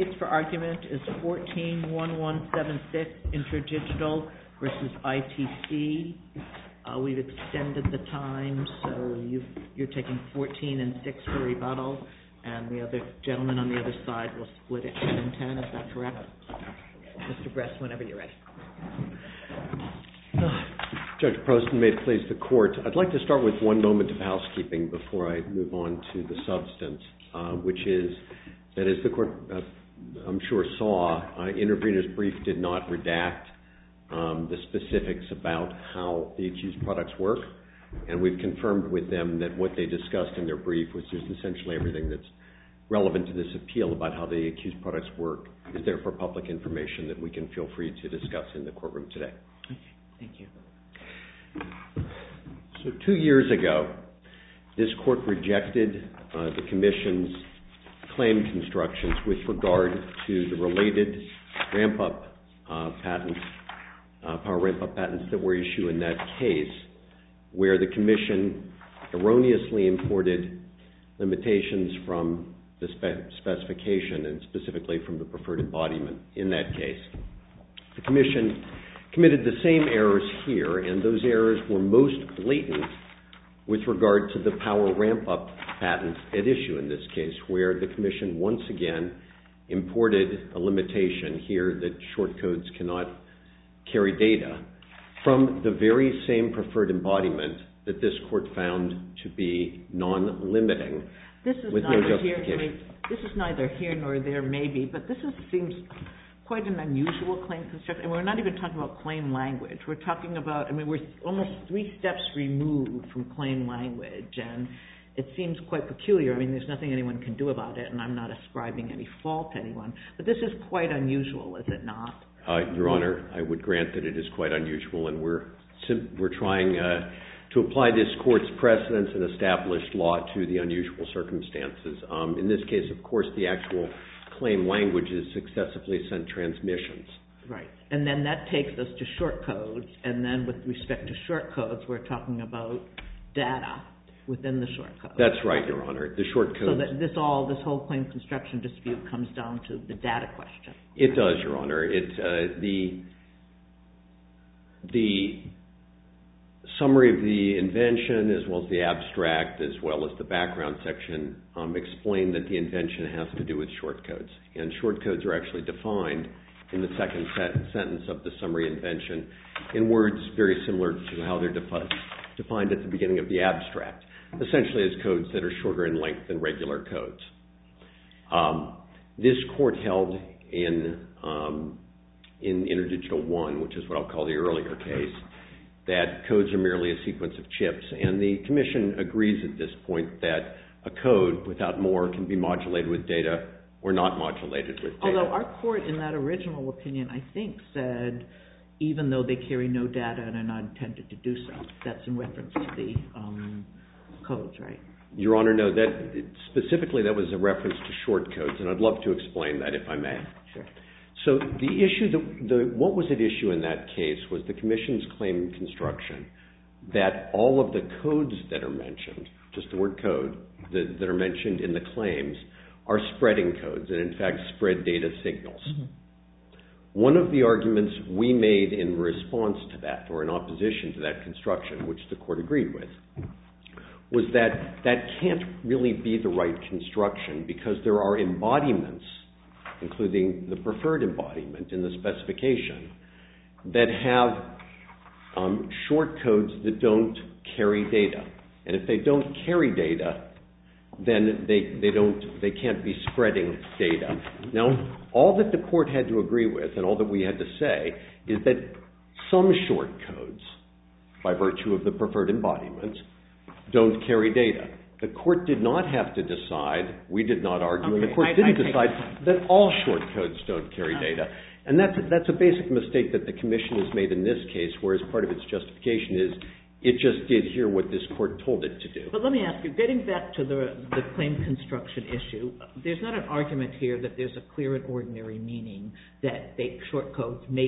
Case for argument is 14-1176 Interdigital versus ITC. We've extended the time, so you're taking 14 and 6 for rebuttal, and the other gentleman on the other side will split it 10 and 10. Is that correct? Mr. Bress, whenever you're ready. Judge Prost, may it please the court, I'd like to start with one moment of housekeeping before I move on to the substance, which is that as the court, I'm sure, saw, intervener's brief did not redact the specifics about how the accused products work, and we've confirmed with them that what they discussed in their brief was just essentially everything that's relevant to this appeal about how the accused products work is there for public information that we can feel free to discuss in the courtroom today. Okay, thank you. So 2 years ago, this court rejected the Commission's claim constructions with regard to the related ramp-up patents, power ramp-up patents that were issued in that case, where the Commission erroneously imported limitations from the specification and specifically from the preferred embodiment in that case. The Commission committed the same errors here, and those errors were most blatant with regard to the power ramp-up patents at issue in this case, where the Commission once again imported a limitation here that short codes cannot carry data from the very same preferred embodiment that this court found to be non-limiting with no justification. This is neither here nor there, maybe, but this seems quite an unusual claim construction, and we're not even talking about claim language. We're talking about, we're almost 3 steps removed from claim language, and it seems quite peculiar. There's nothing anyone can do about it, and I'm not ascribing any fault to anyone, but this is quite unusual, is it not? Your Honor, I would grant that it is quite unusual, and we're trying to apply this court's precedents and established law to the unusual circumstances. In this case, of course, the actual claim language is successively sent transmissions. Right, and then that takes us to short codes, and then with respect to short codes, we're talking about data within the short code. That's right, Your Honor. The short codes. So that this whole claim construction dispute comes down to the data question. It does, Your Honor. The summary of the invention, as well as the abstract, as well as the background section, explain that the invention has to do with short codes. And short codes are actually defined in the second sentence of the summary invention in words very similar to how they're defined at the beginning of the abstract, essentially as codes that are shorter in length than regular codes. This court held in Interdigital 1, which is what I'll call the earlier case, that codes are merely a sequence of chips, and the Commission agrees at this point that a code, without more, can be modulated with data or not modulated with data. Although our court, in that original opinion, I think said, even though they carry no data and are not intended to do so. That's in reference to the codes, right? Your Honor, no, specifically that was a reference to short codes, and I'd love to explain that if I may. Sure. So the issue, what was at issue in that case was the Commission's claim construction that all of the codes that are mentioned, just the word code, that are mentioned in the claims are spreading codes and in fact spread data signals. Mm-hmm. One of the arguments we made in response to that, or in opposition to that construction, which the court agreed with, was that that can't really be the right construction because there are embodiments, including the preferred embodiment in the specification, that have short codes that don't carry data. And if they don't carry data, then they can't be spreading data. Now, all that the court had to agree with, and all that we had to say, is that some short codes, by virtue of the preferred embodiment, don't carry data. The court did not have to decide, we did not argue, and the court didn't decide that all short codes don't carry data. And that's a basic mistake that the Commission has made in this case, whereas part of its justification is it just did hear what this court told it to do. But let me ask you, getting back to the claim construction issue, there's not an argument here that there's a clear and ordinary meaning that short codes may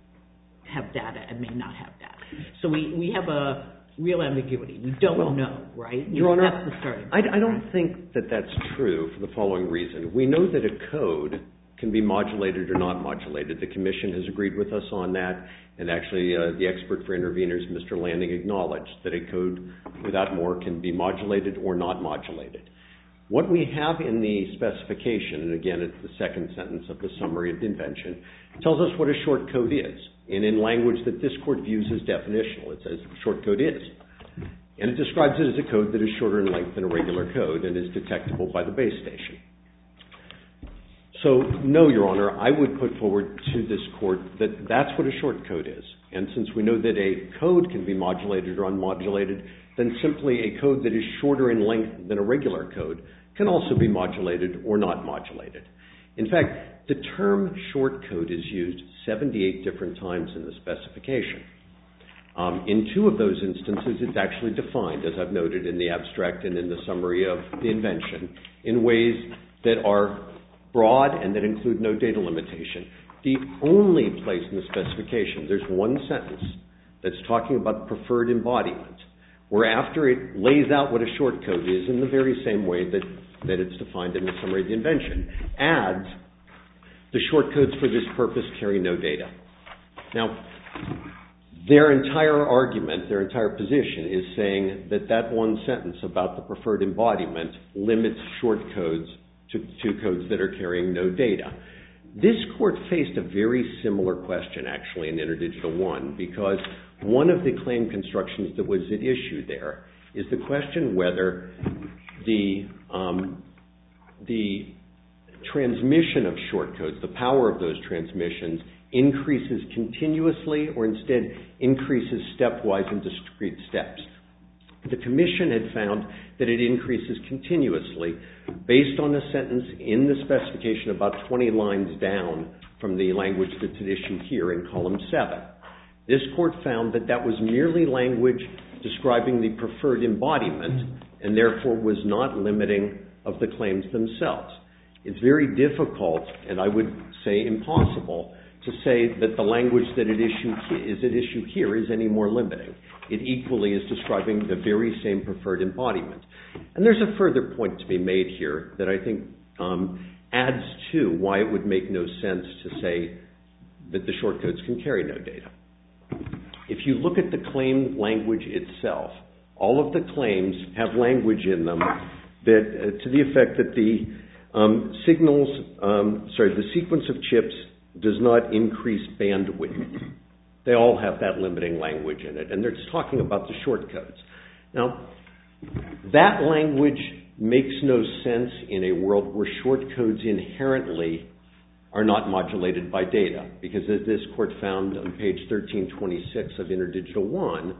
have data and may not have data. So we have a real ambiguity. We don't know, right? Your Honor, that's the starting point, I don't think that that's true for the following reason. We know that a code can be modulated or not modulated. The Commission has agreed with us on that, and actually the expert for interveners, Mr. Lanning, acknowledged that a code without more can be modulated or not modulated. What we have in the specification, and again it's the second sentence of the summary of the invention, tells us what a short code is, and in language that this court views as definitional. It says short code is. And it describes it as a code that is shorter in length than a regular code and is detectable by the base station. So, no, Your Honor, I would put forward to this court that that's what a short code is. And since we know that a code can be modulated or unmodulated, then simply a code that is shorter in length than a regular code can also be modulated or not modulated. In fact, the term short code is used 78 different times in the specification. In 2 of those instances, it's actually defined, as I've noted in the abstract and in the summary of the invention, in ways that are broad and that include no data limitation. The only place in the specification, there's one sentence that's talking about preferred embodiment, where after it lays out what a short code is in the very same way that it's defined in the summary of the invention, adds the short codes for this purpose carry no data. Now, their entire argument, their entire position is saying that that one sentence about the preferred embodiment limits short codes to codes that are carrying no data. This court faced a very similar question, actually, in InterDigital 1, because one of the claim constructions that was at issue there is the question whether the transmission of short codes, the power of those transmissions, increases continuously or instead increases stepwise in discrete steps. The Commission had found that it increases continuously based on a sentence in the specification about 20 lines down from the language that's at issue here in column 7. This court found that that was merely language describing the preferred embodiment and therefore was not limiting of the claims themselves. It's very difficult, and I would say impossible, to say that the language that is at issue here is any more limiting. It equally is describing the very same preferred embodiment. And there's a further point to be made here that I think adds to why it would make no sense to say that the short codes can carry no data. If you look at the claim language itself, all of the claims have language in them that, to the effect that the the sequence of chips does not increase bandwidth. They all have that limiting language in it, and they're just talking about the short codes. Now, that language makes no sense in a world where short codes inherently are not modulated by data, because as this court found on page 1326 of InterDigital 1,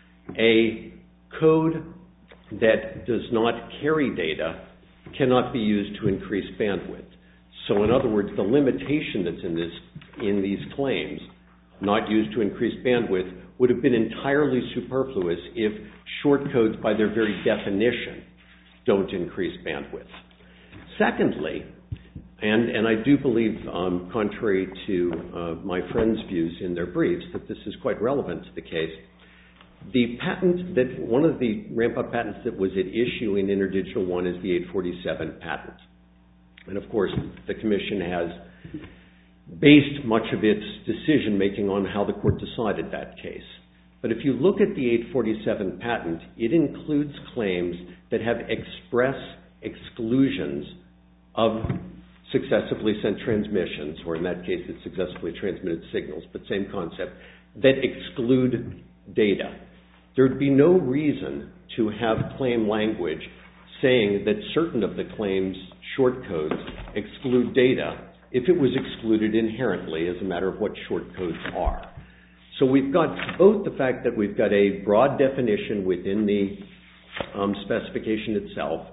a code that does not carry data cannot be used to increase bandwidth. So in other words, the limitation that's in these claims, not used to increase bandwidth, would have been entirely superfluous if short codes by their very definition don't increase bandwidth. Secondly, and I do believe, contrary to my friends' views in their briefs, that this is quite relevant to the case, the patent that, one of the ramp-up patents that was at issue in InterDigital 1 is the 847 patent. And of course, the Commission has based much of its decision-making on how the court decided that case. But if you look at the 847 patent, it includes claims that have express exclusions of successively sent transmissions, or in that case, it's successfully transmitted signals, but same concept, that exclude data. There would be no reason to have claim language saying that certain of the claims' short codes exclude data if it was excluded inherently as a matter of what short codes are. So we've got both the fact that we've got a broad definition within the specification itself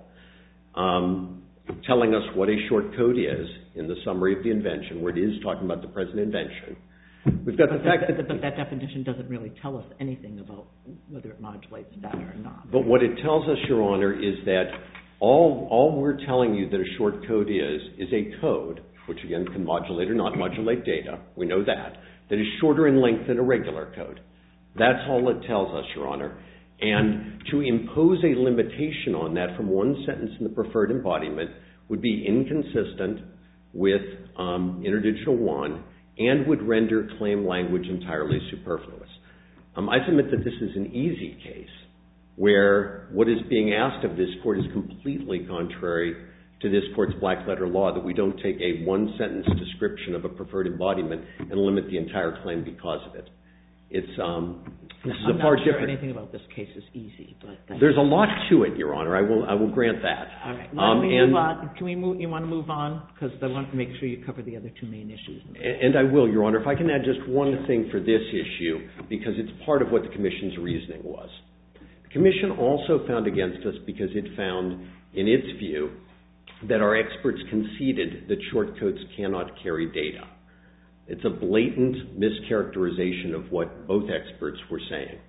telling us what a short code is in the summary of the invention, where it is talking about the present invention. We've got the fact that... But that definition doesn't really tell us anything about whether it modulates data or not. But what it tells us, Your Honor, is that all we're telling you that a short code is a code, which again can modulate or not modulate data, we know that is shorter in length than a regular code. That's all it tells us, Your Honor. And to impose a limitation on that from one sentence in the preferred embodiment would be inconsistent with interdigital 1 and would render claim language entirely superfluous. I submit that this is an easy case where what is being asked of this court is completely contrary to this court's black letter law, that we don't take a one-sentence description of a preferred embodiment and limit the entire claim because of it. This is a far different. I'm not sure anything about this case is easy, but there's a lot to it, Your Honor. I will grant that. All right. Let me move on. Can we move? You want to move on because I want to make sure you cover the other two main issues. And I will, Your Honor. If I can add just one thing for this issue, because it's part of what the Commission's reasoning was. The Commission also found against us because it found, in its view, that our experts conceded that shortcodes cannot carry data. It's a blatant mischaracterization of what both experts were saying.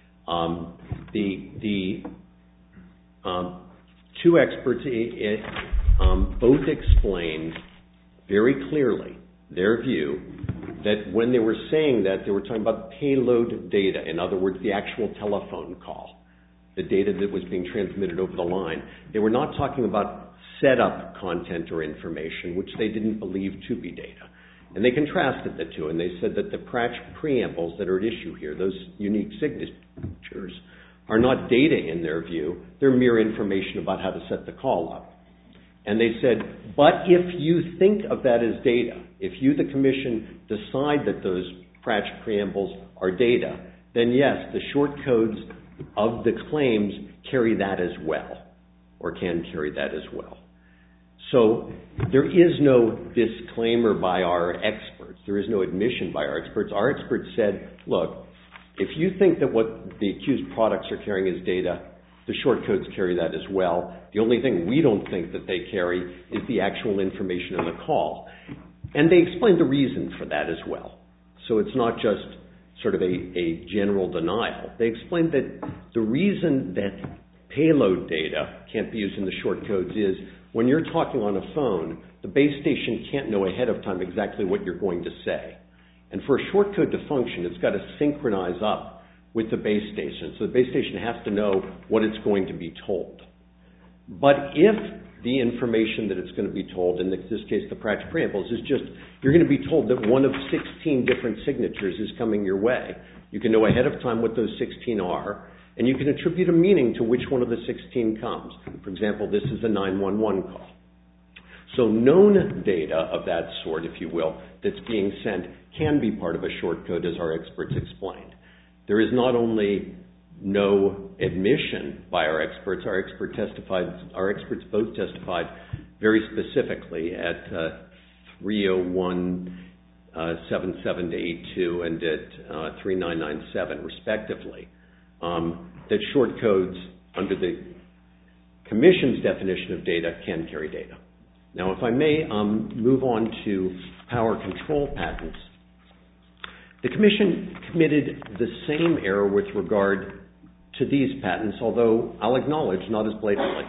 The two experts both explained very clearly their view that when they were saying that, they were talking about payload data, in other words, the actual telephone call, the data that was being transmitted over the line. They were not talking about setup content or information, which they didn't believe to be data. And they contrasted the two, and they said that the preambles that are at issue here, those unique signatures, are not data in their view. They're mere information about how to set the call up. And they said, but if you think of that as data, if you, the Commission, decide that those preambles are data, then yes, the short codes of the claims carry that as well, or can carry that as well. So there is no disclaimer by our experts. There is no admission by our experts. Our experts said, look, if you think that what the accused products are carrying is data, the short codes carry that as well. The only thing we don't think that they carry is the actual information in the call. And they explained the reason for that as well. So it's not just sort of a general denial. They explained that the reason that payload data can't be used in the short codes is when you're talking on a phone, the base station can't know ahead of time exactly what you're going to say. And for a short code to function, it's got to synchronize up with the base station. So the base station has to know what it's going to be told. But if the information that it's going to be told, in this case the preambles, is just you're going to be told that one of 16 different signatures is coming your way, you can know ahead of time what those 16 are, and you can attribute a meaning to which one of the 16 comes. For example, this is a 911 call. So known data of that sort, if you will, that's being sent can be part of a short code, as our experts explained. There is not only no admission by our experts both testified very specifically at 301-77-82 and at 3997 respectively, that short codes under the Commission's definition of data can carry data. Now, if I may move on to power control patents, the Commission committed the same error with regard to these patents, although I'll acknowledge not as blatantly.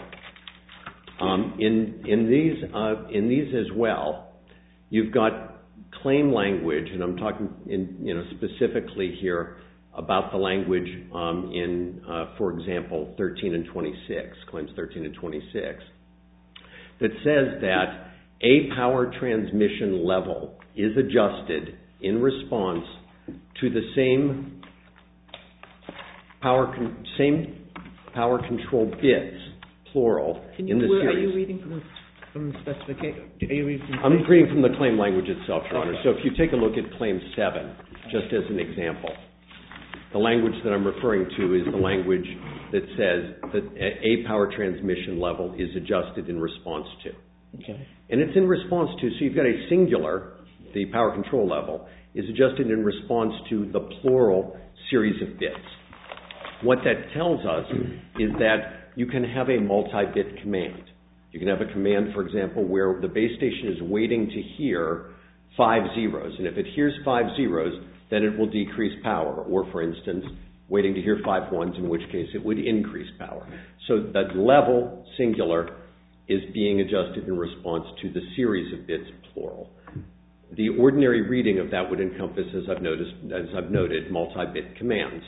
In these as well, you've got claim language, and I'm talking specifically here about the language in, for example, 13 and 26, claims 13 and 26, that says that a power transmission level is adjusted in response to the same power control bits, plural, in the series. Are you reading from the specification? I'm reading from the claim language itself, Your Honor. So if you take a look at Claim 7, just as an example, the language that I'm referring to is the language that says that a power transmission level is adjusted in response to. Okay. And it's in response to, so you've got a singular, the power control level, is adjusted in response to the plural series of bits. What that tells us is that you can have a multi-bit command. You can have a command, for example, where the base station is waiting to hear 5 zeros. And if it hears 5 zeros, then it will decrease power. Or, for instance, waiting to hear 5 ones, in which case it would increase power. So that level, singular, is being adjusted in response to the series of bits, plural. The ordinary reading of that would encompass, as I've noted, multi-bit commands.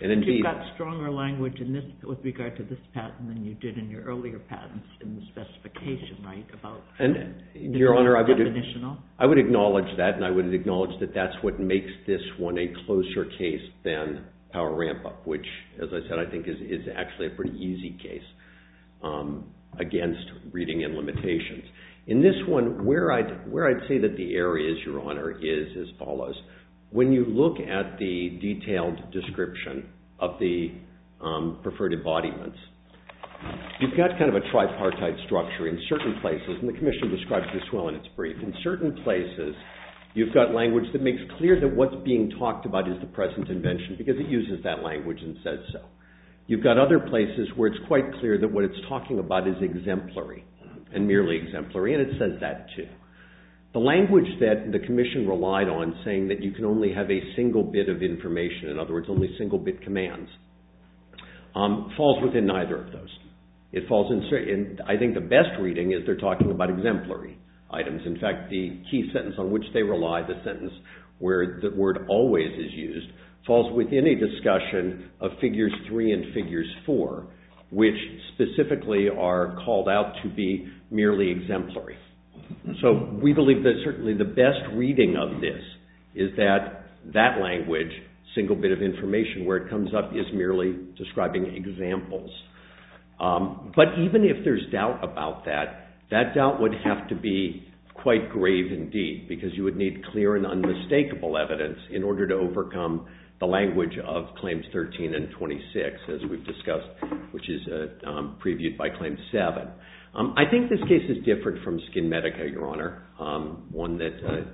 And indeed, you've got stronger language in this with regard to this patent than you did in your earlier patents in the specification, right? About Your Honor, definitional. I would acknowledge that, and I would acknowledge that that's what makes this one a closer case than Power Ramp Up, which, as I said, I think is actually a pretty easy case against reading and limitations. In this one, where I'd say that the error is, Your Honor, is as follows. When you look at the detailed description of the preferred embodiments, you've got kind of a tripartite structure in certain places, and the Commission describes this well in its brief. In certain places, you've got language that makes clear that what's being talked about is the present invention because it uses that language and says so. You've got other places where it's quite clear that what it's talking about is exemplary and merely exemplary, and it says that too. The language that the Commission relied on, saying that you can only have a single bit of information, in other words, only single bit commands, falls within neither of those. It falls in, I think the best reading is they're talking about exemplary items. In fact, the key sentence on which they rely, the sentence where the word always is used, falls within a discussion of figures 3 and figures 4, which specifically are called out to be merely exemplary. So we believe that certainly the best reading of this is that language, single bit of information, where it comes up is merely describing examples. But even if there's doubt about that, that doubt would have to be quite grave indeed, because you would need clear and unmistakable evidence in order to overcome the language of Claims 13 and 26, as we've discussed, which is previewed by Claim 7. I think this case is different from SkinMedica, Your Honor, one that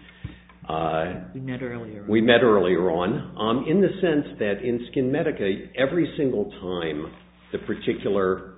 we met earlier on, in the sense that in SkinMedica, every single time the particular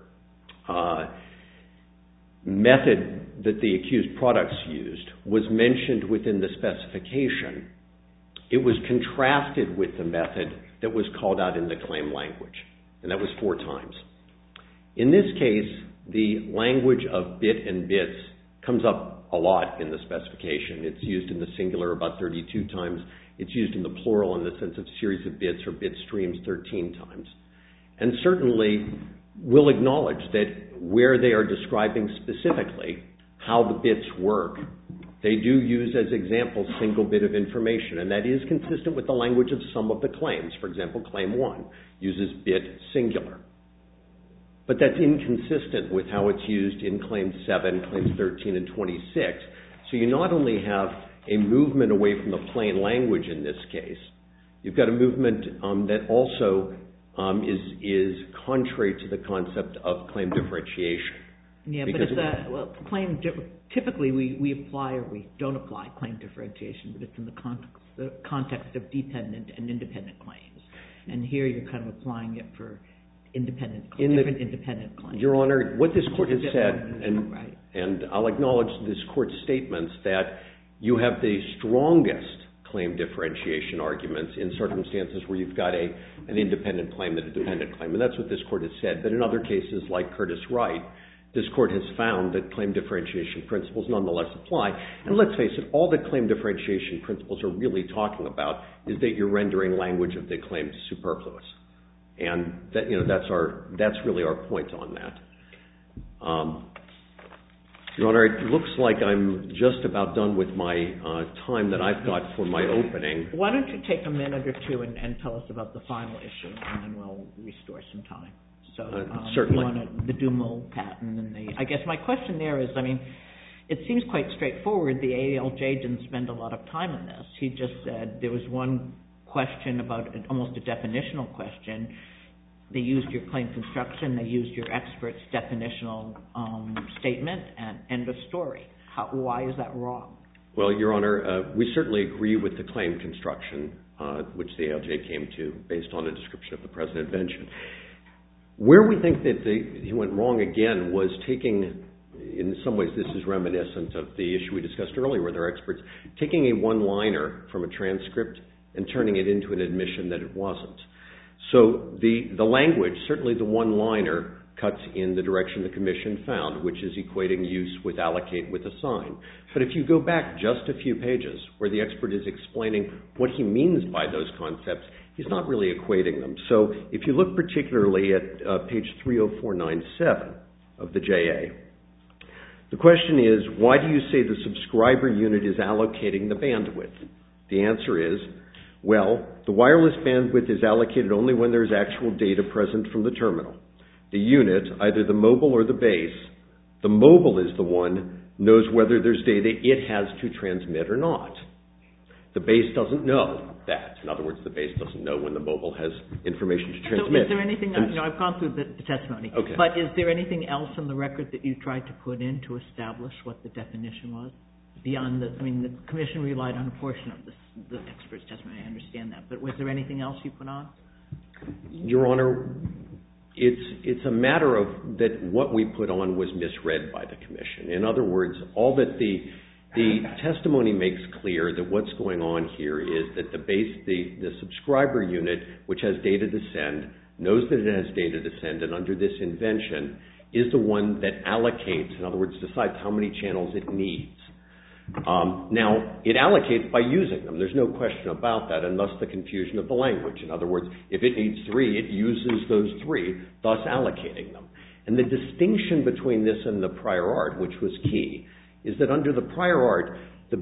method that the accused products used was mentioned within the specification, it was contrasted with the method that was called out in the claim language, and that was 4 times. In this case, the language of bit and bits comes up a lot in the specification. It's used in the singular about 32 times. It's used in the plural in the sense of series of bits or bit streams 13 times. And certainly we'll acknowledge that where they are describing specifically how the bits work, they do use as examples single bit of information, and that is consistent with the language of some of the claims. For example, Claim 1 uses bit singular. But that's inconsistent with how it's used in Claim 7, Claims 13, and 26. So you not only have a movement away from the plain language in this case, you've got a movement that also is contrary to the concept of claim differentiation. Yeah, but it's typically we apply or we don't apply claim differentiation, but it's in the context of dependent and independent claims. And here you're kind of applying it for different independent claims. Your Honor, what this Court has said, and I'll acknowledge this Court's statements, that you have the strongest claim differentiation arguments in circumstances where you've got an independent claim and a dependent claim, and that's what this Court has said. But in other cases, like Curtis-Wright, this Court has found that claim differentiation principles nonetheless apply. And let's face it, all that claim differentiation principles are really talking about is that you're rendering language of the claim superfluous. And that's really our point on that. Your Honor, it looks like I'm just about done with my time that I've got for my opening. Why don't you take a minute or two and tell us about the final issue, and then we'll restore some time. So, certainly. The Dumo patent. And I guess my question there is, it seems quite straightforward. The ALJ didn't spend a lot of time on this. He just said there was one question about almost a definitional question. They used your claim construction, they used your expert's definitional statement, and end of story. Why is that wrong? Well, Your Honor, we certainly agree with the claim construction, which the ALJ came to, based on a description of the present invention. Where we think that he went wrong again was taking, in some ways this is reminiscent of the issue we discussed earlier with our experts, taking a one-liner from a transcript and turning it into an admission that it wasn't. So the language, certainly the one-liner, cuts in the direction the Commission found, which is equating use with allocate with assign. But if you go back just a few pages where the expert is explaining what he means by those concepts, he's not really equating them. So if you look particularly at page 30497 of the JA, the question is, why do you say the subscriber unit is allocating the bandwidth? The answer is, well, the wireless bandwidth is allocated only when there is actual data present from the terminal. The unit, either the mobile or the base, the mobile is the one knows whether there's data it has to transmit or not. The base doesn't know that. In other words, the base doesn't know when the mobile has information to transmit. So is there anything, I've gone through the testimony, okay. But is there anything else in the record that you tried to put in to establish what the definition was? Beyond the commission relied on a portion of the expert's testimony, I understand that, but was there anything else you put on? Your Honor, it's a matter of that what we put on was misread by the commission. In other words, all that the testimony makes clear that what's going on here is that the subscriber unit, which has data to send, knows that it has data to send, and under this invention is the one that allocates, in other words, decides how many channels it needs. Now, it allocates by using them. There's no question about that, and thus the confusion of the language. In other words, if it needs 3, it uses those 3, thus allocating them. And the distinction between this and the prior art, which was key, is that under the prior art, the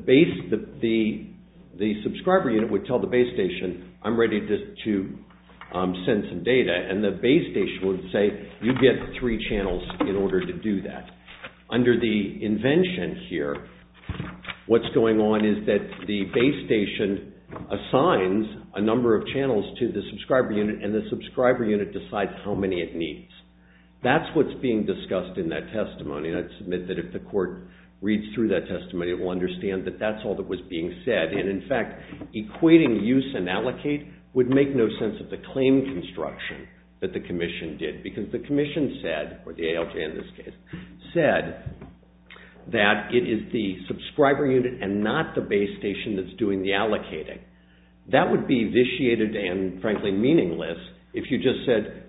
subscriber unit would tell the base station, I'm ready to send some data, and the base station would say, you get 3 channels in order to do that. Under the invention here, what's going on is that the base station assigns a number of channels to the subscriber unit, and the subscriber unit decides how many it needs. That's what's being discussed in that testimony, and I'd submit that if the court reads through that testimony, it will understand that that's all that was being said. And in fact, equating use and allocate would make no sense of the claim construction that the commission did, because the commission said, or the ALJ in this case, said that it is the subscriber unit and not the base station that's doing the allocating. That would be vitiated and frankly meaningless if you just said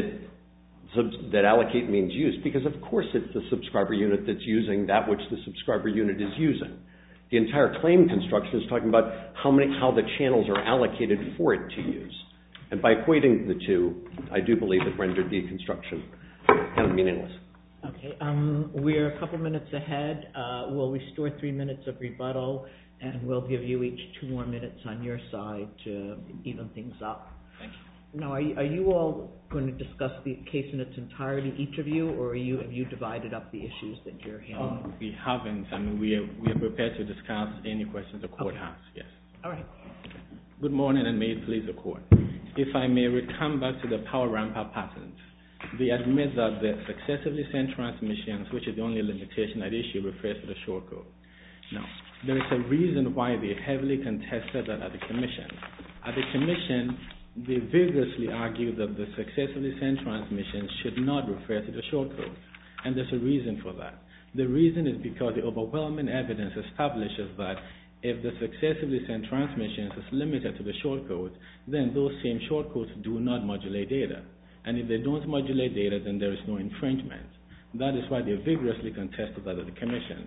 that allocate means use, because of course it's the subscriber unit that's using that which the subscriber unit is using. The entire claim construction is talking about how the channels are allocated for it to use. And by equating the two, I do believe it rendered the construction kind of meaningless. Okay, we're a couple minutes ahead. We'll restore 3 minutes of rebuttal, and we'll give you each 2 more minutes on your side to even things up. Thank you. Now, are you all going to discuss the case in its entirety, each of you, or have you divided up the issues that you're handling? We haven't. I mean, we are prepared to discuss any questions the court has. Yes. All right. Good morning, and may it please the court. If I may come back to the power ramp-up patterns, they admit that the successively sent transmissions, which is the only limitation at issue, refers to the shortcode. Now, there is a reason why they heavily contested that at the commission. At the commission, they vigorously argued that the successively sent transmissions should not refer to the shortcode, and there's a reason for that. The reason is because the overwhelming evidence establishes that if the successively sent transmissions is limited to the shortcodes, then those same shortcodes do not modulate data. And if they don't modulate data, then there is no infringement. That is why they vigorously contested that at the commission.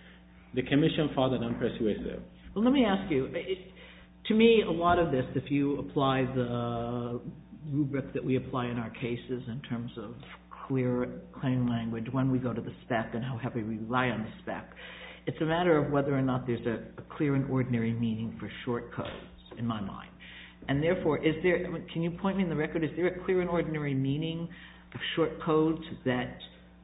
The commission found it unpersuasive. Well, let me ask you, to me, a lot of this, if you apply the rubric that we apply in our cases in terms of clear claim language, when we go to the spec and how heavily we rely on the spec, it's a matter of whether or not there's a clear and ordinary meaning for short codes, in my mind. And therefore, can you point me in the record, is there a clear and ordinary meaning of short codes that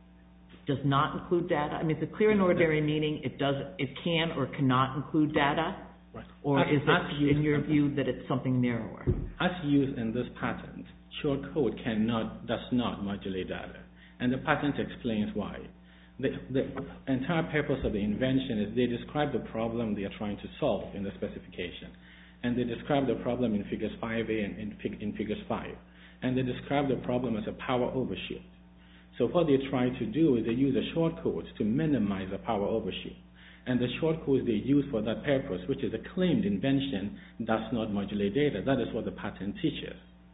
does not include data? I mean, the clear and ordinary meaning, it can or cannot include data? Right. Or is it, in your view, that it's something narrower? As used in this patent, short code does not modulate data. And the patent explains why. The entire purpose of the invention is they describe the problem they are trying to solve in the specification. And they describe the problem in figures 5A and in figures 5. And they describe the problem as a power overshoot. So what they try to do is they use a short code to minimize the power overshoot. And the short codes they use for that purpose, which is a claimed invention, does not modulate data. That is what the patent teaches.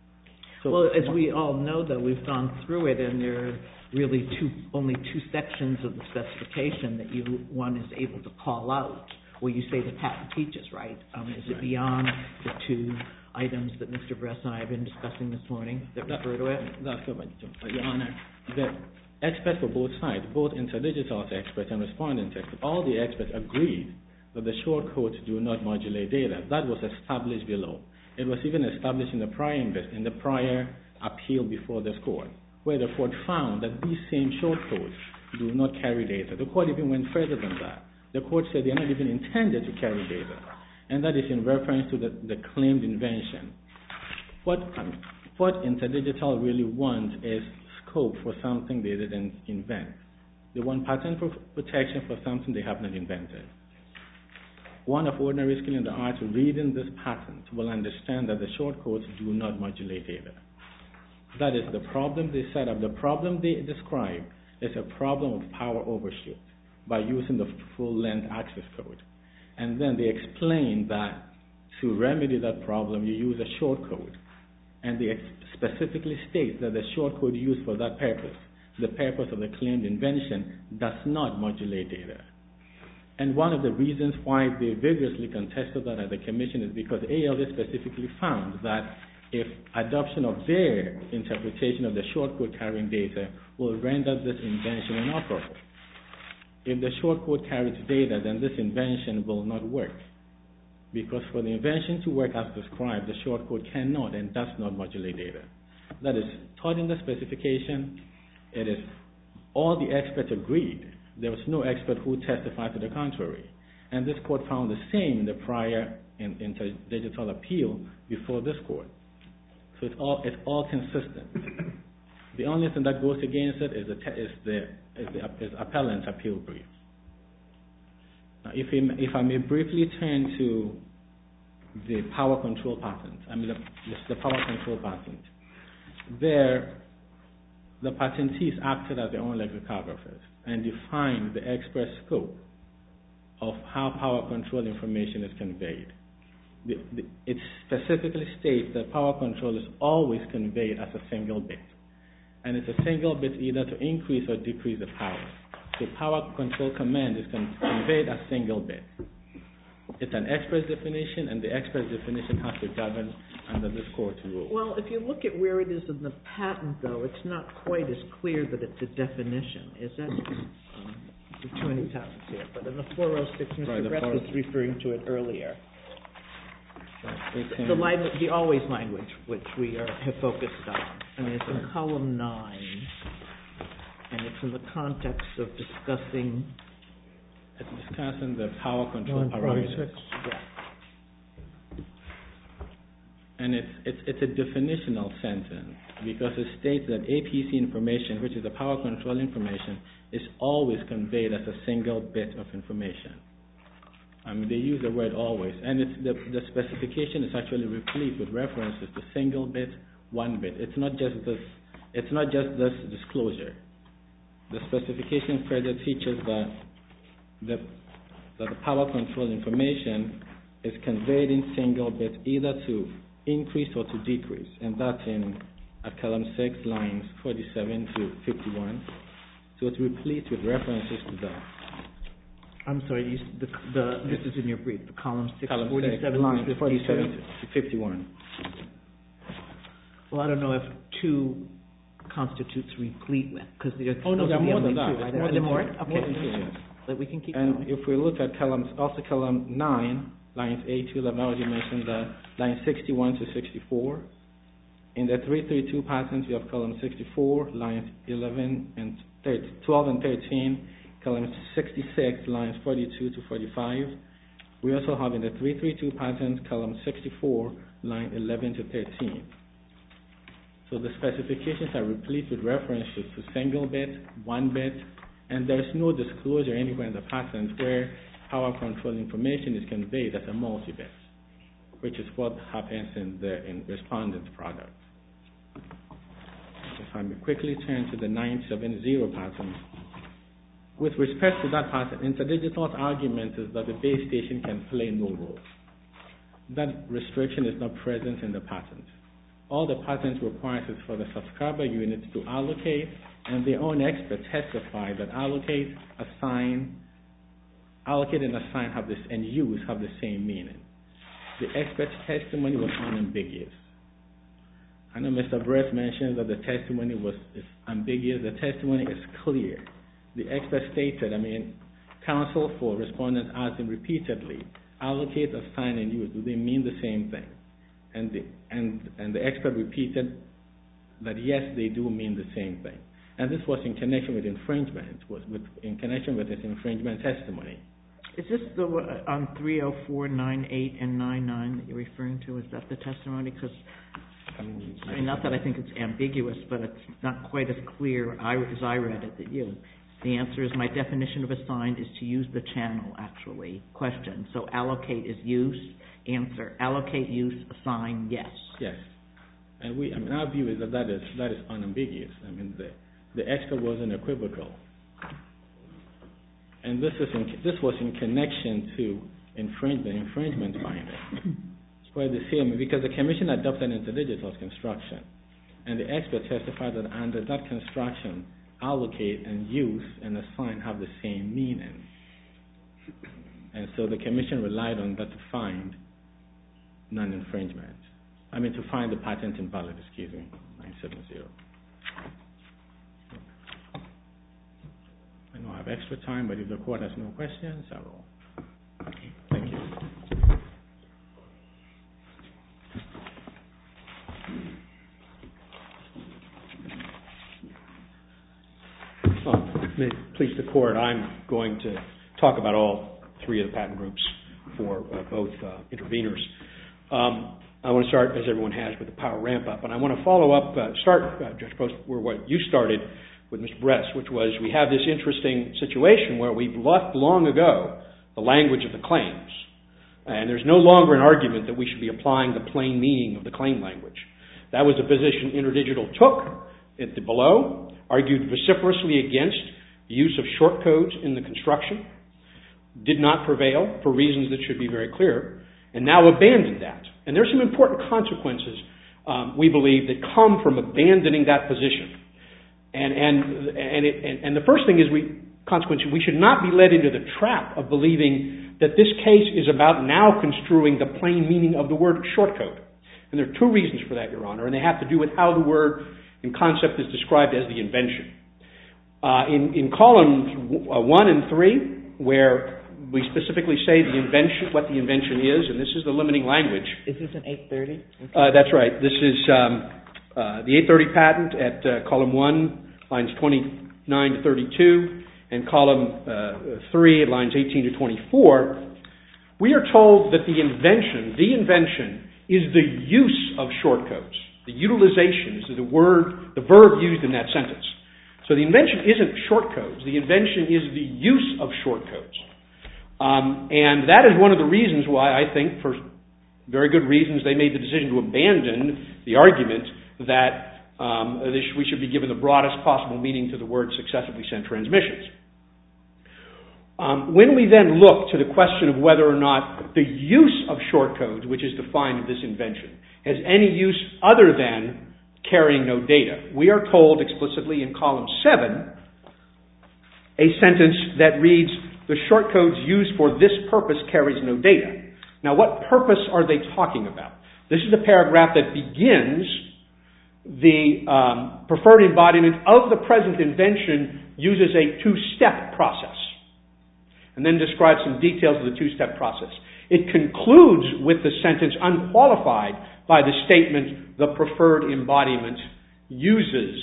So, well, as we all know, though, we've gone through it, and there are really only 2 sections of the specification that one is able to call out, where you say the patent teaches, right? Is it beyond the 2 items that Mr. Bress and I have been discussing this morning that refer to it? That's correct, Your Honor. The experts for both sides, both InterDigital's experts and respondents' experts, all the experts agreed that the short codes do not modulate data. That was established below. It was even established in the prior appeal before this court, where the court found that these same short codes do not carry data. The court even went further than that. The court said they're not even intended to carry data, and that is in reference to the claimed invention. What InterDigital really wants is scope for something they didn't invent. They want patent protection for something they have not invented. One of ordinary skill in the art reading this patent will understand that the short codes do not modulate data. That is the problem they set up. The problem they describe is a problem of power overshoot by using the full-length access code. And then they explain that to remedy that problem, you use a short code. And they specifically state that the short code used for that purpose, the purpose of the claimed invention, does not modulate data. And one of the reasons why they vigorously contested that at the commission is because ALJ specifically found that if adoption of their interpretation of the short code carrying data will render this invention inoperable. If the short code carries data, then this invention will not work. Because for the invention to work as described, the short code cannot and does not modulate data. That is taught in the specification. It is all the experts agreed. There was no expert who testified to the contrary. And this court found the same in the prior InterDigital appeal before this court. So it's all consistent. The only thing that goes against it is the appellant's appeal brief. Now, if I may briefly turn to the power control patent, the power control patent. There, the patentees acted as their own lexicographers and defined the express scope of how power control information is conveyed. It specifically states that power control is always conveyed as a single bit. And it's a single bit either to increase or decrease the power. So power control command is conveyed as single bit. It's an express definition, and the express definition has to govern under this court's rule. Well, if you look at where it is in the patent, though, it's not quite as clear that it's a definition, is it? Too many patents here, but in the 406, Mr. Brett was referring to it earlier. The always language, which we have focused on. I mean, it's in column 9, and it's in the context of discussing... It's discussing the power control parameters. Yeah. And it's a definitional sentence, because it states that APC information, which is the power control information, is always conveyed as a single bit of information. I mean, they use the word always, and the specification is actually replete with references to single bit, one bit. It's not just this disclosure. The specification further teaches that the power control information is conveyed in single bits either to increase or to decrease, and that's at column 6, lines 47 to 51. So it's replete with references to that. I'm sorry, this is in your brief, the column 6, column 47 lines to 47 to 51. Well, I don't know if 2 constitutes replete with, because there are more than that. Are there more? Okay. More than 2, yes. But we can keep and going. If we look at column 9, lines 8 to 11, I already mentioned that, lines 61 to 64. In the 332 patent, we have column 64, lines 12 and 13, column 66, lines 42 to 45. We also have in the 332 patent, column 64, line 11 to 13. So the specifications are replete with references to single bit, one bit, and there's no disclosure anywhere in the patent where power control information is conveyed as a multi-bit, which is what happens in respondent product. If I may quickly turn to the 970 patent. With respect to that patent, InterDigital's argument is that the base station can play no role. That restriction is not present in the patent. All the patent requires is for the subscriber unit to allocate, and their own experts testify that allocate and assign have this, and use have the same meaning. the expert's testimony was unambiguous. I know Mr. Bress mentioned that the testimony is ambiguous. The testimony is clear. The expert stated, counsel for respondents asked him repeatedly, allocate, assign, and use. Do they mean the same thing? And the expert repeated that yes, they do mean the same thing. And this was in connection with infringement, in connection with his infringement testimony. Is this the on 304, 98, and 99 that you're referring to? Is that the testimony? Because, not that I think it's ambiguous, but it's not quite as clear as I read it that you. The answer is my definition of assign is to use the channel, actually. Question. So allocate is use. Answer. Allocate, use, assign, yes. Yes. And our view is that is unambiguous. The expert was unequivocal. And this was in connection to infringement finding. Where they say, because the commission adopted InterDigital's construction, and the expert testified that under that construction, allocate and use and assign have the same meaning. And so the commission relied on that to find non-infringement. To find the patent invalid, 970. I know I have extra time, but if the court has no questions, I will. Okay. Thank you. May it please the court, I'm going to talk about all three of the patent groups for both interveners. I want to start, as everyone has, with the power ramp-up. And I want to follow up, Judge Post, where what you started with Mr. Bress, which was we have this interesting situation where we've left long ago the language of the claims. And there's no longer an argument that we should be applying the plain meaning of the claim language. That was the position InterDigital took at the below, argued vociferously against the use of short codes in the construction, did not prevail for reasons that should be very clear, and now abandoned that. And there's some important consequences, we believe, that come from abandoning that position. And the first thing is, we should not be led into the trap of believing that this case is about now construing the plain meaning of the word short code. And there are two reasons for that, Your Honor, and they have to do with how the word in concept is described as the invention. In columns 1 and 3, where we specifically say what the invention is, and this is the limiting language. Is this an 830? Okay. That's right. This is the 830 patent at column 1, lines 29 to 32, and column 3 at lines 18 to 24. We are told that the invention is the use of short codes. The utilization is the verb used in that sentence. So the invention isn't short codes. The invention is the use of short codes. And that is one of the reasons why I think, for very good reasons, they made the decision to abandon the argument that we should be given the broadest possible meaning to the word successively sent transmissions. When we then look to the question of whether or not the use of short codes, which is defined in this invention, has any use other than carrying no data, we are told explicitly in column 7 a sentence that reads, the short codes used for this purpose carries no data. Now, what purpose are they talking about? This is the paragraph that begins the preferred embodiment of the present invention uses a two-step process, and then describes some details of the two-step process. It concludes with the sentence unqualified by the statement, the preferred embodiment uses.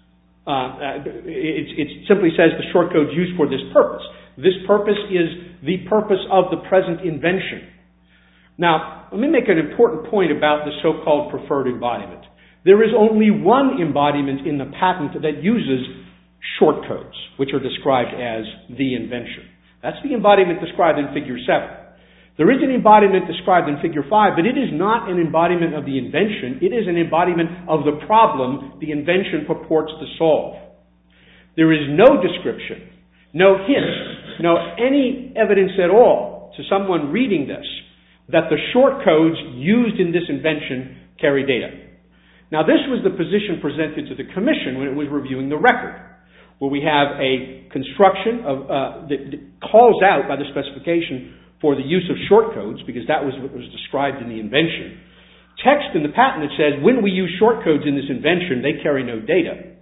It simply says the short codes used for this purpose. This purpose is the purpose of the present invention. Now, let me make an important point about the so-called preferred embodiment. There is only one embodiment in the patent that uses short codes, which are described as the invention. That's the embodiment described in Figure 7. There is an embodiment described in Figure 5, but it is not an embodiment of the invention. It is an embodiment of the problem the invention purports to solve. There is no description, no hint, no any evidence at all to someone reading this that the short codes used in this invention carry data. Now, this was the position presented to the Commission when it was reviewing the record, where we have a construction that calls out by the specification for the use of shortcodes, because that was what was described in the invention. Text in the patent that says, when we use shortcodes in this invention, they carry no data.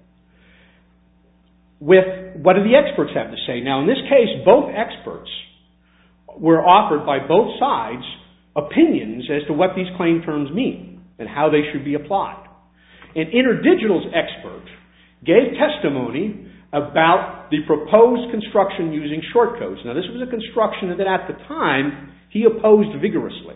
With what do the experts have to say? Now, in this case, both experts were offered by both sides opinions as to what these claim terms mean and how they should be applied. And InterDigital's expert gave testimony about the proposed construction using shortcodes. Now, this was a construction that at the time he opposed vigorously.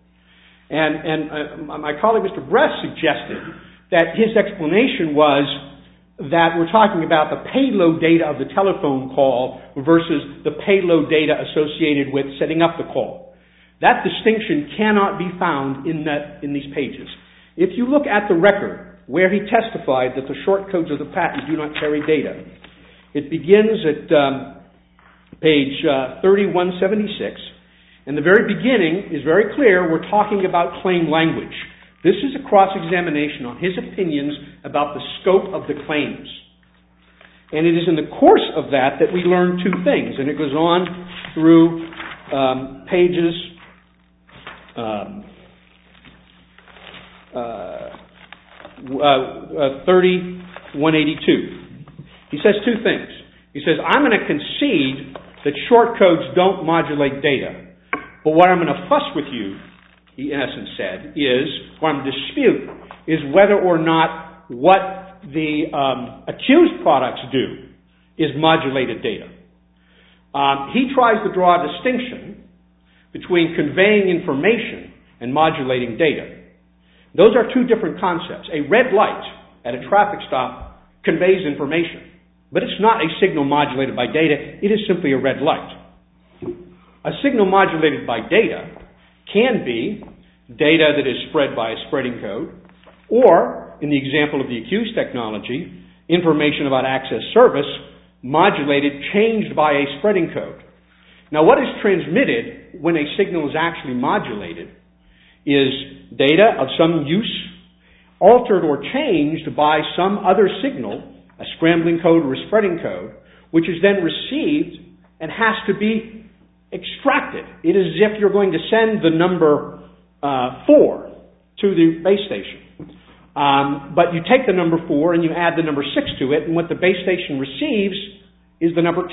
And my colleague, Mr. Bress, suggested that his explanation was that we're talking about the payload data of the telephone call versus the payload data associated with setting up the call. That distinction cannot be found in these pages. If you look at the record where he testified that the shortcodes of the patent do not carry data, it begins at page 3176, and the very beginning is very clear. We're talking about claim language. This is a cross-examination on his opinions about the scope of the claims. And it is in the course of that that we learn two things, and it goes on through pages 3182. He says two things. He says, I'm going to concede that shortcodes don't modulate data, but what I'm going to fuss with you, he in essence said, is, what I'm going to dispute, is whether or not what the accused products do is modulated data. He tries to draw a distinction between conveying information and modulating data. Those are two different concepts. A red light at a traffic stop conveys information, but it's not a signal modulated by data. It is simply a red light. A signal modulated by data can be data that is spread by a spreading code, or, in the example of the accused technology, information about access service modulated, changed by a spreading code. Now, what is transmitted when a signal is actually modulated is data of some use, altered or changed by some other signal, a scrambling code or a spreading code, which is then received and has to be extracted. It is as if you're going to send the number 4 to the base station. But you take the number 4 and you add the number 6 to it, and what the base station receives is the number 10.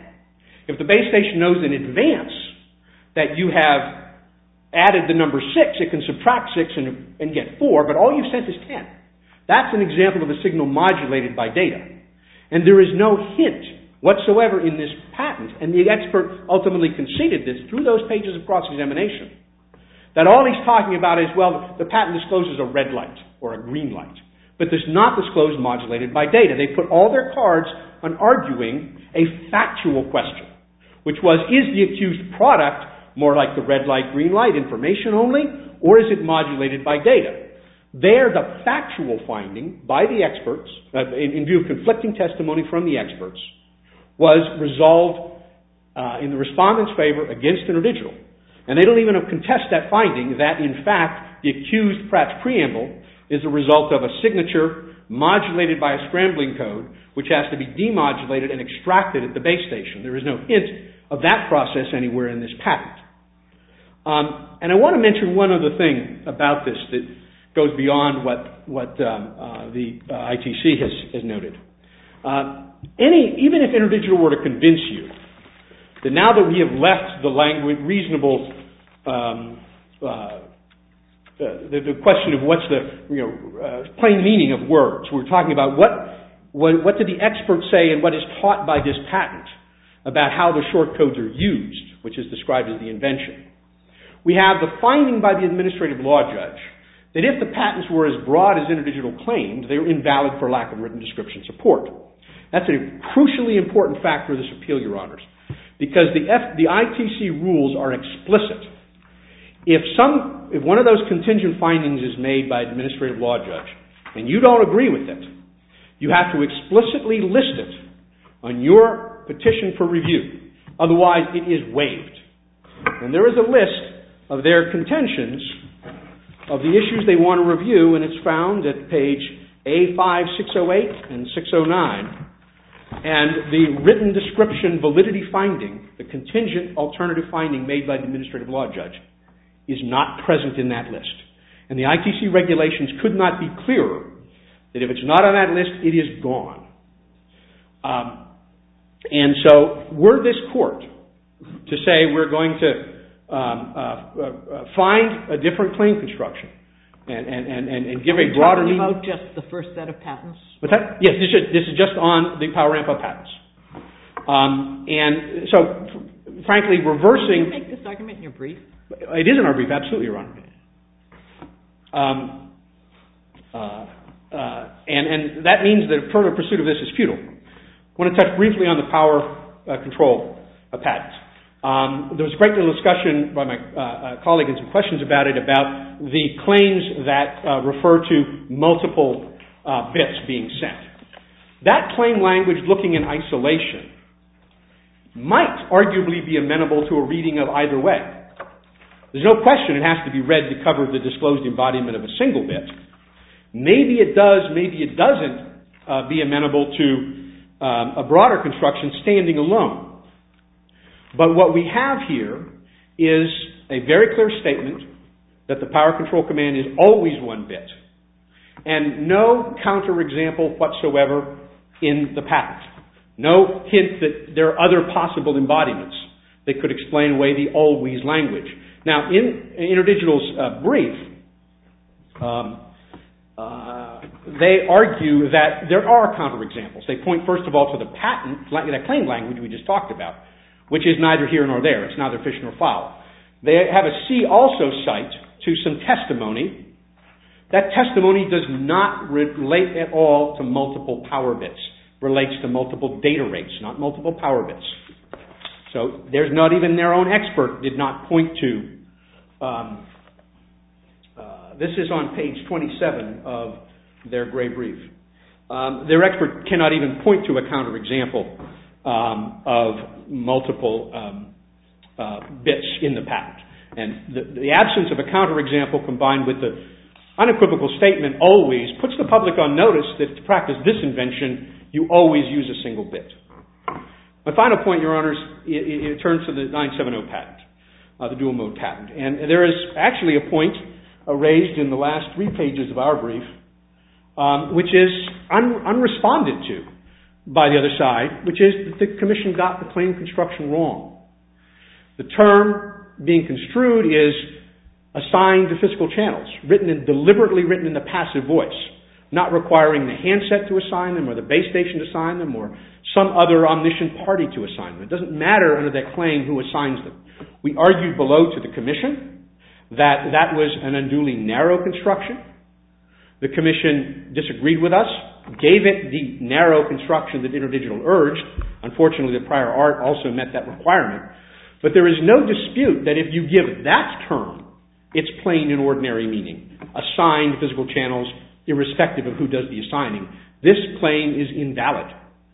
If the base station knows in advance that you have added the number 6, it can subtract 6 and get 4, but all you've sent is 10. That's an example of a signal modulated by data. And there is no hint whatsoever in this patent, and the expert ultimately conceded this through those pages of cross-examination, that all he's talking about is, well, the patent discloses a red light or a green light, but does not disclose modulated by data. They put all their cards on arguing a factual question, which was, is the accused product more like the red light, green light, information only, or is it modulated by data? There, the factual finding by the experts, in view of conflicting testimony from the experts, was resolved in the respondent's favor against InterDigital. And they don't even contest that finding, that in fact the accused Pratt's preamble is a result of a signature modulated by a scrambling code, which has to be demodulated and extracted at the base station. There is no hint of that process anywhere in this patent. And I want to mention one other thing about this that goes beyond what the ITC has noted. Even if InterDigital were to convince you that now that we have left the language reasonable, the question of what's the plain meaning of words, we're talking about what did the experts say and what is taught by this patent about how the short codes are used, which is described as the invention. We have the finding by the administrative law judge that if the patents were as broad as InterDigital claimed, they were invalid for lack of written description support. That's a crucially important factor of this appeal, Your Honors, because the ITC rules are explicit. If one of those contingent findings is made by an administrative law judge and you don't agree with it, you have to explicitly list it on your petition for review. Otherwise, it is waived. And there is a list of their contentions of the issues they want to review, and it's found at page A5608 and 609. And the written description validity finding the contingent alternative finding made by the administrative law judge, is not present in that list. And the ITC regulations could not be clearer that if it's not on that list, it is gone. And so were this court to say we're going to find a different claim construction and give a broader meaning. Are you talking about just the first set of patents? What's that? Yes, this is just on the power ramp-up patents. And so, frankly, reversing... Did you make this argument in your brief? It is in our brief, absolutely, Your Honor. And that means that further pursuit of this is futile. I want to touch briefly on the power control patents. There was a great deal of discussion by my colleague and some questions about it, about the claims that refer to multiple bits being sent. That claim language, looking in isolation, might arguably be amenable to a reading of either way. There's no question it has to be read to cover the disclosed embodiment of a single bit. Maybe it does, maybe it doesn't be amenable to a broader construction standing alone. But what we have here is a very clear statement that the power control command is always one bit, and no counterexample whatsoever in the patent. No hint that there are other possible embodiments that could explain away the always language. Now, in InterDigital's brief, they argue that there are counterexamples. They point, first of all, to the patent, that claim language we just talked about, which is neither here nor there. It's neither fish nor fowl. They have a C also cite to some testimony. That testimony does not relate at all to multiple power bits. Relates to multiple data rates, not multiple power bits. So there's not even their own expert did not point to. This is on page 27 of their gray brief. Their expert cannot even point to a counterexample of multiple bits in the patent. And the absence of a counterexample combined with the unequivocal statement always puts the public on notice that to practice this invention, you always use a single bit. My final point, Your Honors, it turns to the 970 patent, the dual mode patent. And there is actually a point raised in the last 3 pages of our brief, which is unresponded to by the other side, which is that the Commission got the claim construction wrong. The term being construed is assigned to physical channels, deliberately written in the passive voice, not requiring the handset to assign them or the base station to assign them or some other omniscient party to assign them. It doesn't matter under that claim who assigns them. We argued below to the Commission that that was an unduly narrow construction. The Commission disagreed with us, gave it the narrow construction that InterDigital urged. Unfortunately, the prior art also met that requirement. But there is no dispute that if you give that term its plain and ordinary meaning, assigned physical channels irrespective of who does the assigning, this claim is invalid.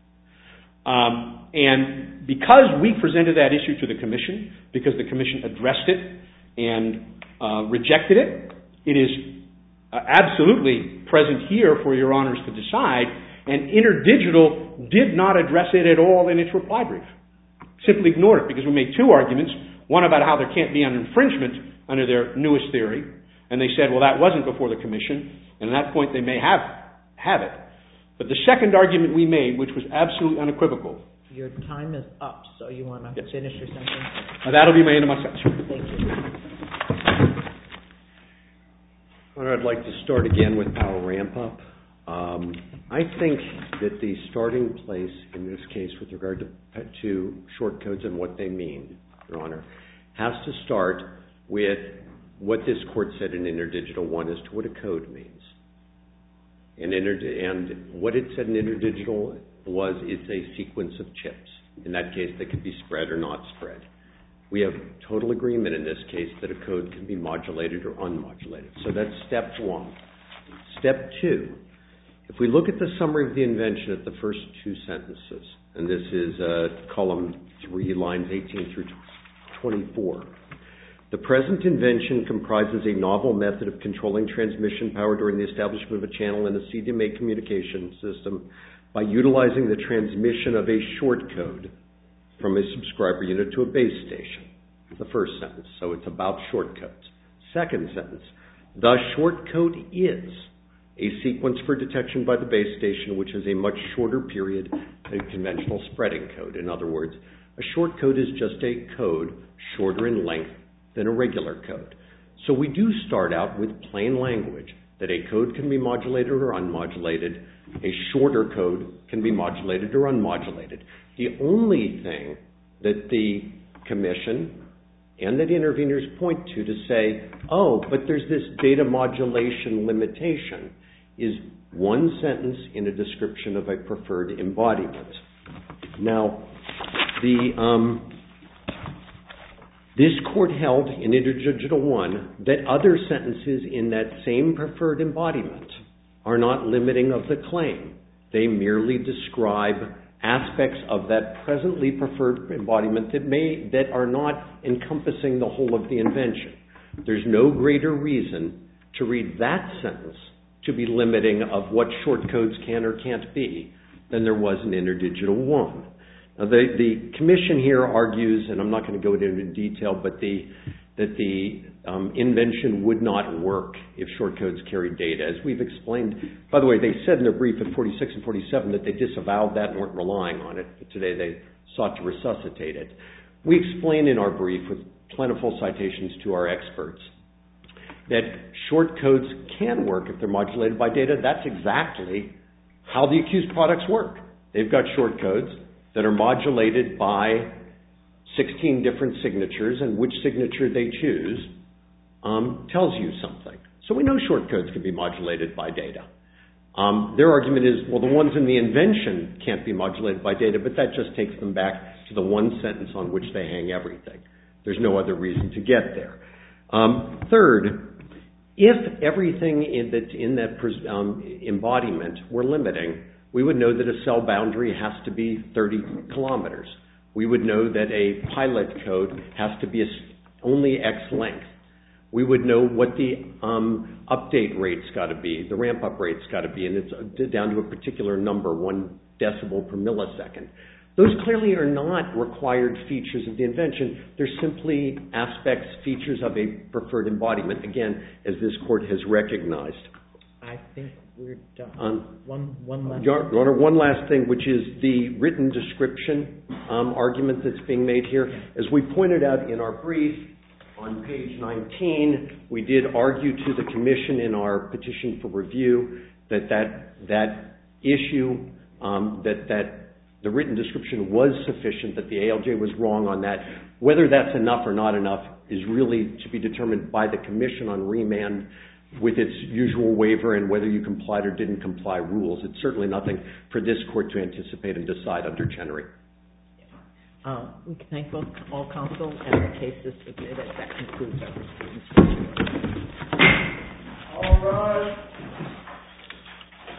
And because we presented that issue to the Commission, because the Commission addressed it and rejected it, it is absolutely present here for Your Honors to decide, and InterDigital did not address it at all in its reply brief. Simply ignored it because we made 2 arguments, one about how there can't be an infringement under their newest theory, and they said, well, that wasn't before the Commission, and at that point they may have it. But the second argument we made, which was absolutely unequivocal. Your time is up, so you want to finish your sentence? That'll be my end of my sentence. Thank you. I'd like to start again with power ramp-up. I think that the starting place in this case with regard to short codes and what they mean, Your Honor, has to start with what this court said in InterDigital 1 as to what a code means. And what it said in InterDigital was it's a sequence of chips. In that case, they could be spread or not spread. We have total agreement in this case that a code can be modulated or unmodulated. So that's step 1. Step 2, if we look at the summary of the invention at the first 2 sentences, and this is column 3, lines 18 through 24, the present invention comprises a novel method of controlling transmission power during the establishment of a channel in a CDMA communication system by utilizing the transmission of a short code from a subscriber unit to a base station. The first sentence. So it's about shortcodes. Second sentence. The shortcode is a sequence for detection by the base station, which is a much shorter period than conventional spreading code. In other words, a shortcode is just a code shorter in length than a regular code. So we do start out with plain language that a code can be modulated or unmodulated. A shorter code can be modulated or unmodulated. The only thing that the Commission and that interveners point to say, oh, but there's this data modulation limitation, is one sentence in a description of a preferred embodiment. Now, this court held in InterDigital 1 that other sentences in that same preferred embodiment are not limiting of the claim. They merely describe aspects of that presently preferred embodiment that are not encompassing the whole of the invention. There's no greater reason to read that sentence to be limiting of what shortcodes can or can't be than there was in InterDigital 1. Now, the Commission here argues, and I'm not going to go into detail, but that the invention would not work if shortcodes carried data. As we've explained, by the way, they said in their brief at 46 and 47 that they disavowed that and weren't relying on it, but today they sought to resuscitate it. We explain in our brief with plentiful citations to our experts that shortcodes can work if they're modulated by data. That's exactly how the accused products work. They've got shortcodes that are modulated by 16 different signatures, and which signature they choose tells you something. So we know shortcodes can be modulated by data. Their argument is, well, the ones in the invention can't be modulated by data, but that just takes them back to the one sentence on which they hang everything. There's no other reason to get there. Third, if everything that's in that embodiment were limiting, we would know that a cell boundary has to be 30 kilometers. We would know that a pilot code has to be only X length. We would know what the update rate's got to be, the ramp-up rate's got to be, and it's down to a particular number, 1 decibel per millisecond. Those clearly are not required features of the invention. They're simply aspects, features of a preferred embodiment, again, as this court has recognized. I think we're done. One last Your Honor, one last thing, which is the written description argument that's being made here. As we pointed out in our brief on page 19, we did argue to the Commission in our petition for review that issue, that the written description was sufficient, that the ALJ was wrong on that. Whether that's enough or not enough is really to be determined by the Commission on remand with its usual waiver and whether you complied or didn't comply rules. It's certainly nothing for this court to anticipate and decide under Chenery. We can thank all counsel and the cases submitted. That concludes our proceedings.